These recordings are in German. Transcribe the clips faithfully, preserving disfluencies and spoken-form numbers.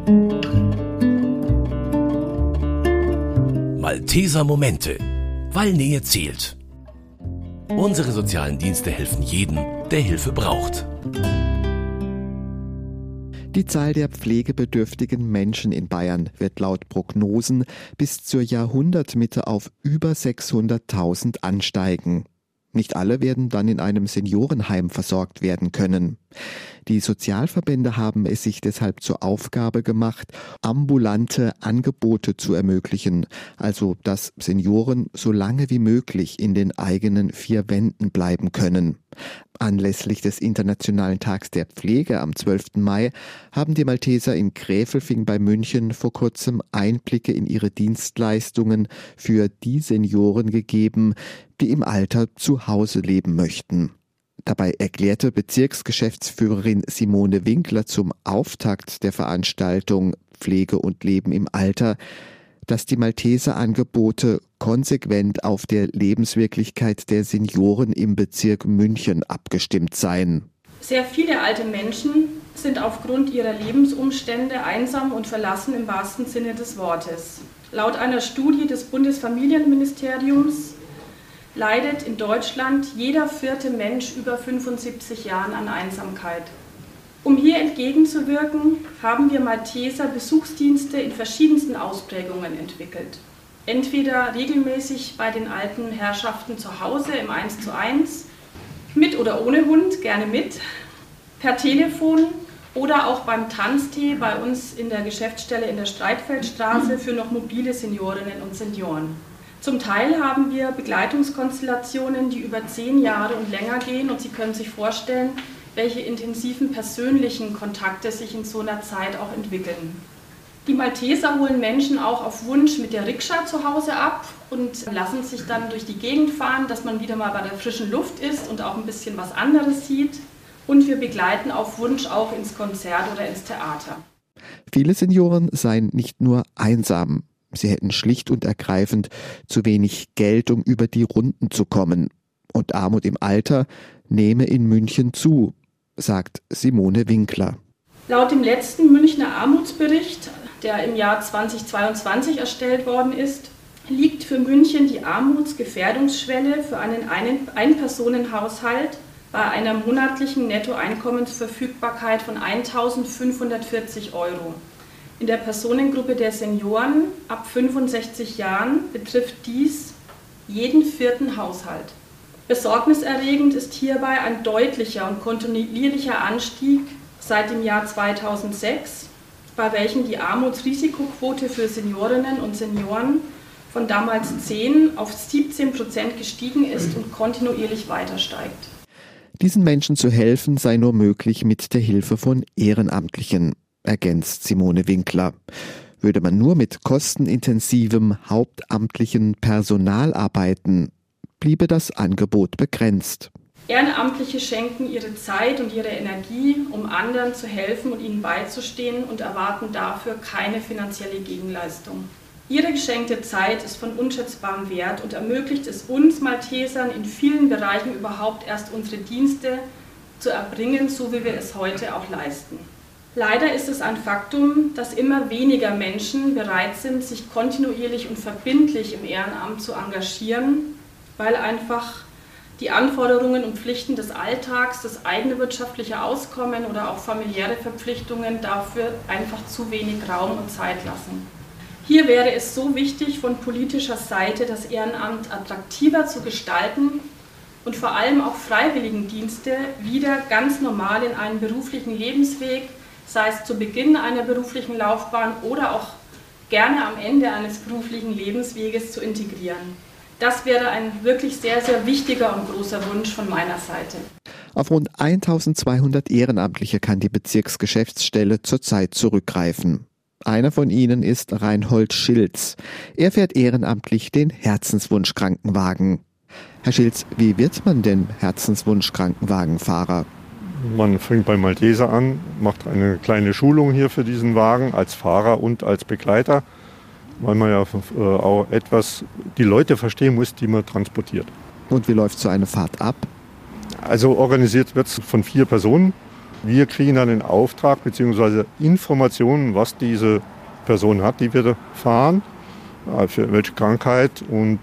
Malteser Momente, weil Nähe zählt. Unsere sozialen Dienste helfen jedem, der Hilfe braucht. Die Zahl der pflegebedürftigen Menschen in Bayern wird laut Prognosen bis zur Jahrhundertmitte auf über sechshunderttausend ansteigen. Nicht alle werden dann in einem Seniorenheim versorgt werden können. Die Sozialverbände haben es sich deshalb zur Aufgabe gemacht, ambulante Angebote zu ermöglichen, also dass Senioren so lange wie möglich in den eigenen vier Wänden bleiben können. Anlässlich des Internationalen Tags der Pflege am zwölften Mai haben die Malteser in Gräfelfing bei München vor kurzem Einblicke in ihre Dienstleistungen für die Senioren gegeben, die im Alter zu Hause leben möchten. Dabei erklärte Bezirksgeschäftsführerin Simone Winkler zum Auftakt der Veranstaltung Pflege und Leben im Alter, dass die Malteser Angebote konsequent auf der Lebenswirklichkeit der Senioren im Bezirk München abgestimmt seien. Sehr viele alte Menschen sind aufgrund ihrer Lebensumstände einsam und verlassen im wahrsten Sinne des Wortes. Laut einer Studie des Bundesfamilienministeriums leidet in Deutschland jeder vierte Mensch über fünfundsiebzig Jahren an Einsamkeit. Um hier entgegenzuwirken, haben wir Malteser Besuchsdienste in verschiedensten Ausprägungen entwickelt. Entweder regelmäßig bei den alten Herrschaften zu Hause im eins zu eins, mit oder ohne Hund, gerne mit, per Telefon oder auch beim Tanztee bei uns in der Geschäftsstelle in der Streitfeldstraße für noch mobile Seniorinnen und Senioren. Zum Teil haben wir Begleitungskonstellationen, die über zehn Jahre und länger gehen, und Sie können sich vorstellen, welche intensiven persönlichen Kontakte sich in so einer Zeit auch entwickeln. Die Malteser holen Menschen auch auf Wunsch mit der Rikscha zu Hause ab und lassen sich dann durch die Gegend fahren, dass man wieder mal bei der frischen Luft ist und auch ein bisschen was anderes sieht. Und wir begleiten auf Wunsch auch ins Konzert oder ins Theater. Viele Senioren seien nicht nur einsam. Sie hätten schlicht und ergreifend zu wenig Geld, um über die Runden zu kommen. Und Armut im Alter nehme in München zu, sagt Simone Winkler. Laut dem letzten Münchner Armutsbericht, der im Jahr zweitausendzweiundzwanzig erstellt worden ist, liegt für München die Armutsgefährdungsschwelle für einen Ein-Personen-Haushalt bei einer monatlichen Nettoeinkommensverfügbarkeit von eintausendfünfhundertvierzig Euro. In der Personengruppe der Senioren ab fünfundsechzig Jahren betrifft dies jeden vierten Haushalt. Besorgniserregend ist hierbei ein deutlicher und kontinuierlicher Anstieg seit dem Jahr zweitausendsechs, bei welchem die Armutsrisikoquote für Seniorinnen und Senioren von damals zehn auf siebzehn Prozent gestiegen ist und kontinuierlich weiter steigt. Diesen Menschen zu helfen sei nur möglich mit der Hilfe von Ehrenamtlichen, ergänzt Simone Winkler. Würde man nur mit kostenintensivem hauptamtlichen Personal arbeiten, bliebe das Angebot begrenzt. Ehrenamtliche schenken ihre Zeit und ihre Energie, um anderen zu helfen und ihnen beizustehen, und erwarten dafür keine finanzielle Gegenleistung. Ihre geschenkte Zeit ist von unschätzbarem Wert und ermöglicht es uns Maltesern in vielen Bereichen überhaupt erst unsere Dienste zu erbringen, so wie wir es heute auch leisten. Leider ist es ein Faktum, dass immer weniger Menschen bereit sind, sich kontinuierlich und verbindlich im Ehrenamt zu engagieren, weil einfach die Anforderungen und Pflichten des Alltags, das eigene wirtschaftliche Auskommen oder auch familiäre Verpflichtungen dafür einfach zu wenig Raum und Zeit lassen. Hier wäre es so wichtig, von politischer Seite das Ehrenamt attraktiver zu gestalten und vor allem auch Freiwilligendienste wieder ganz normal in einen beruflichen Lebensweg, sei es zu Beginn einer beruflichen Laufbahn oder auch gerne am Ende eines beruflichen Lebensweges, zu integrieren. Das wäre ein wirklich sehr, sehr wichtiger und großer Wunsch von meiner Seite. Auf rund eintausendzweihundert Ehrenamtliche kann die Bezirksgeschäftsstelle zurzeit zurückgreifen. Einer von ihnen ist Reinhold Schilz. Er fährt ehrenamtlich den Herzenswunsch-Krankenwagen. Herr Schilz, wie wird man denn Herzenswunsch-Krankenwagenfahrer? Man fängt bei Malteser an, macht eine kleine Schulung hier für diesen Wagen als Fahrer und als Begleiter, weil man ja äh, auch etwas die Leute verstehen muss, die man transportiert. Und wie läuft so eine Fahrt ab? Also organisiert wird es von vier Personen. Wir kriegen dann den Auftrag bzw. Informationen, was diese Person hat, die wir da fahren, für welche Krankheit und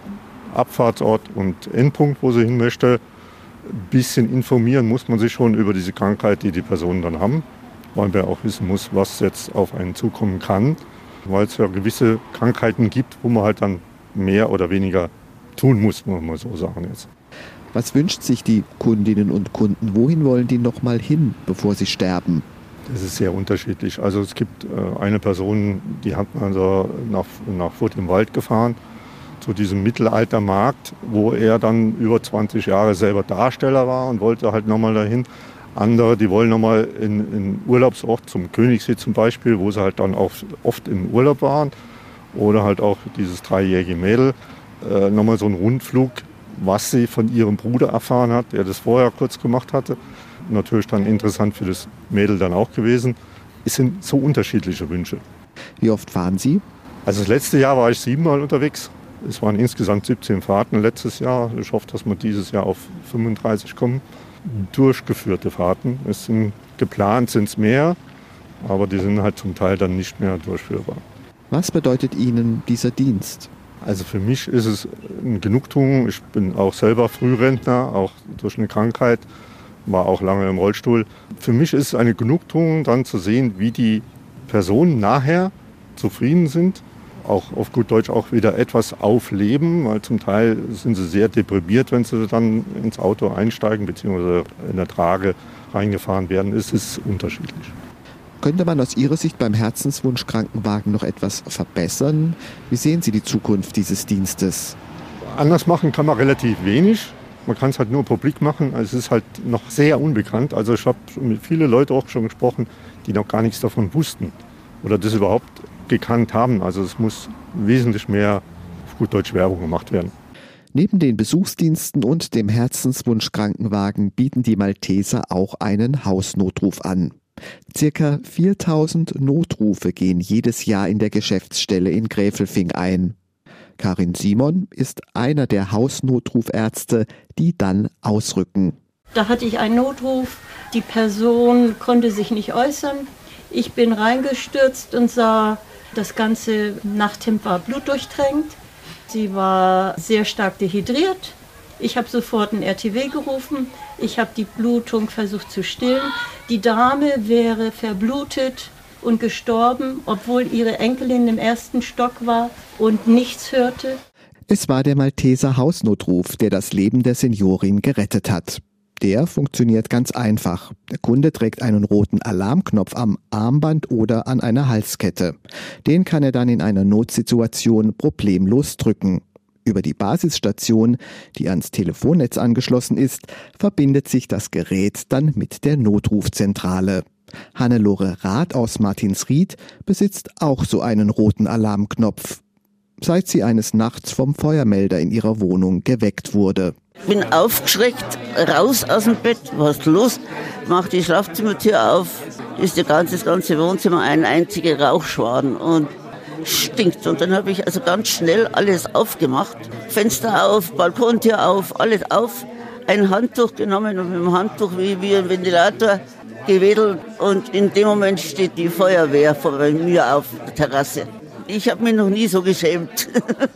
Abfahrtsort und Endpunkt, wo sie hin möchte. Ein bisschen informieren muss man sich schon über diese Krankheit, die die Personen dann haben, weil man auch wissen muss, was jetzt auf einen zukommen kann, weil es ja gewisse Krankheiten gibt, wo man halt dann mehr oder weniger tun muss, muss man mal so sagen jetzt. Was wünscht sich die Kundinnen und Kunden? Wohin wollen die noch mal hin, bevor sie sterben? Das ist sehr unterschiedlich. Also es gibt äh, eine Person, die hat also nach, nach Furt im Wald gefahren, zu diesem Mittelaltermarkt, wo er dann über zwanzig Jahre selber Darsteller war und wollte halt nochmal dahin. Andere, die wollen nochmal in einen Urlaubsort, zum Königssee zum Beispiel, wo sie halt dann auch oft im Urlaub waren. Oder halt auch dieses dreijährige Mädel, äh, nochmal so einen Rundflug, was sie von ihrem Bruder erfahren hat, der das vorher kurz gemacht hatte. Natürlich dann interessant für das Mädel dann auch gewesen. Es sind so unterschiedliche Wünsche. Wie oft fahren Sie? Also das letzte Jahr war ich siebenmal unterwegs. Es waren insgesamt siebzehn Fahrten letztes Jahr. Ich hoffe, dass wir dieses Jahr auf fünfunddreißig kommen. Durchgeführte Fahrten. Es sind geplant, sind es mehr, aber die sind halt zum Teil dann nicht mehr durchführbar. Was bedeutet Ihnen dieser Dienst? Also für mich ist es eine Genugtuung. Ich bin auch selber Frührentner, auch durch eine Krankheit, war auch lange im Rollstuhl. Für mich ist es eine Genugtuung, dann zu sehen, wie die Personen nachher zufrieden sind, auch auf gut Deutsch auch wieder etwas aufleben, weil zum Teil sind sie sehr deprimiert, wenn sie dann ins Auto einsteigen bzw. in der Trage reingefahren werden. Es ist unterschiedlich. Könnte man aus Ihrer Sicht beim Herzenswunsch-Krankenwagen noch etwas verbessern? Wie sehen Sie die Zukunft dieses Dienstes? Anders machen kann man relativ wenig. Man kann es halt nur publik machen. Also es ist halt noch sehr unbekannt. Also ich habe mit vielen Leuten auch schon gesprochen, die noch gar nichts davon wussten oder das überhaupt gekannt haben. Also es muss wesentlich mehr auf gut Deutsch Werbung gemacht werden. Neben den Besuchsdiensten und dem Herzenswunsch-Krankenwagen bieten die Malteser auch einen Hausnotruf an. Circa viertausend Notrufe gehen jedes Jahr in der Geschäftsstelle in Gräfelfing ein. Karin Simon ist einer der Hausnotrufärzte, die dann ausrücken. Da hatte ich einen Notruf, die Person konnte sich nicht äußern. Ich bin reingestürzt und sah, das ganze Nachthemd war blutdurchtränkt. Sie war sehr stark dehydriert. Ich habe sofort einen R T W gerufen. Ich habe die Blutung versucht zu stillen. Die Dame wäre verblutet und gestorben, obwohl ihre Enkelin im ersten Stock war und nichts hörte. Es war der Malteser Hausnotruf, der das Leben der Seniorin gerettet hat. Der funktioniert ganz einfach. Der Kunde trägt einen roten Alarmknopf am Armband oder an einer Halskette. Den kann er dann in einer Notsituation problemlos drücken. Über die Basisstation, die ans Telefonnetz angeschlossen ist, verbindet sich das Gerät dann mit der Notrufzentrale. Hannelore Rath aus Martinsried besitzt auch so einen roten Alarmknopf, seit sie eines Nachts vom Feuermelder in ihrer Wohnung geweckt wurde. Ich bin aufgeschreckt, raus aus dem Bett, was ist los? Mach die Schlafzimmertür auf, ist das ganze, das ganze Wohnzimmer ein einziger Rauchschwaden und stinkt. Und dann habe ich also ganz schnell alles aufgemacht, Fenster auf, Balkontür auf, alles auf, ein Handtuch genommen und mit dem Handtuch wie, wie ein Ventilator gewedelt und in dem Moment steht die Feuerwehr vor mir auf der Terrasse. Ich habe mich noch nie so geschämt.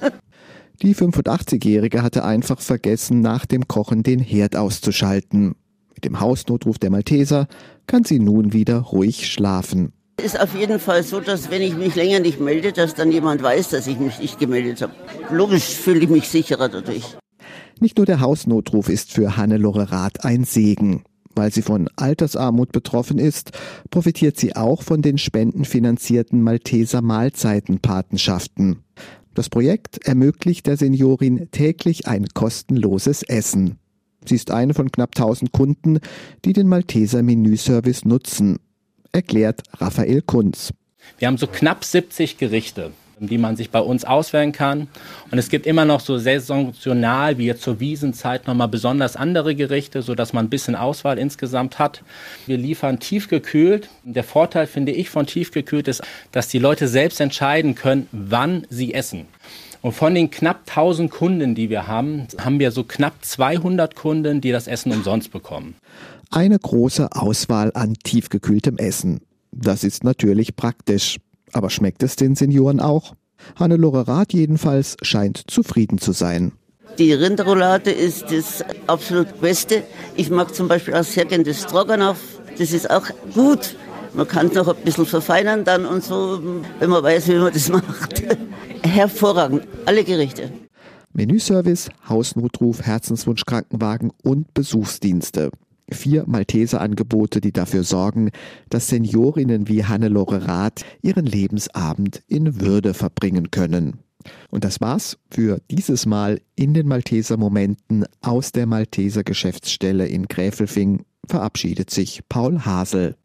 Die fünfundachtzigjährige hatte einfach vergessen, nach dem Kochen den Herd auszuschalten. Mit dem Hausnotruf der Malteser kann sie nun wieder ruhig schlafen. Es ist auf jeden Fall so, dass wenn ich mich länger nicht melde, dass dann jemand weiß, dass ich mich nicht gemeldet habe. Logisch fühle ich mich sicherer dadurch. Nicht nur der Hausnotruf ist für Hannelore Rath ein Segen. Weil sie von Altersarmut betroffen ist, profitiert sie auch von den spendenfinanzierten Malteser Mahlzeitenpatenschaften. Das Projekt ermöglicht der Seniorin täglich ein kostenloses Essen. Sie ist eine von knapp tausend Kunden, die den Malteser Menüservice nutzen, erklärt Raphael Kunz. Wir haben so knapp siebzig Gerichte, die man sich bei uns auswählen kann. Und es gibt immer noch so saisonal, wie jetzt zur Wiesenzeit, nochmal besonders andere Gerichte, sodass man ein bisschen Auswahl insgesamt hat. Wir liefern tiefgekühlt. Der Vorteil, finde ich, von tiefgekühlt ist, dass die Leute selbst entscheiden können, wann sie essen. Und von den knapp tausend Kunden, die wir haben, haben wir so knapp zweihundert Kunden, die das Essen umsonst bekommen. Eine große Auswahl an tiefgekühltem Essen. Das ist natürlich praktisch. Aber schmeckt es den Senioren auch? Hannelore Rath jedenfalls scheint zufrieden zu sein. Die Rinderroulade ist das absolut Beste. Ich mag zum Beispiel auch sehr gerne das Stroganoff. Das ist auch gut. Man kann es noch ein bisschen verfeinern dann und so, wenn man weiß, wie man das macht. Hervorragend, alle Gerichte. Menüservice, Hausnotruf, Herzenswunsch-Krankenwagen und Besuchsdienste. Vier Malteser-Angebote, die dafür sorgen, dass Seniorinnen wie Hannelore Rath ihren Lebensabend in Würde verbringen können. Und das war's für dieses Mal in den Malteser Momenten aus der Malteser Geschäftsstelle in Gräfelfing. Verabschiedet sich Paul Hasel.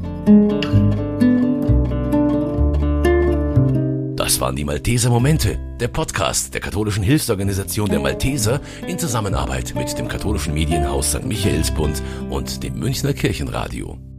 Das waren die Malteser Momente, der Podcast der katholischen Hilfsorganisation der Malteser in Zusammenarbeit mit dem katholischen Medienhaus Sankt Michaelsbund und dem Münchner Kirchenradio.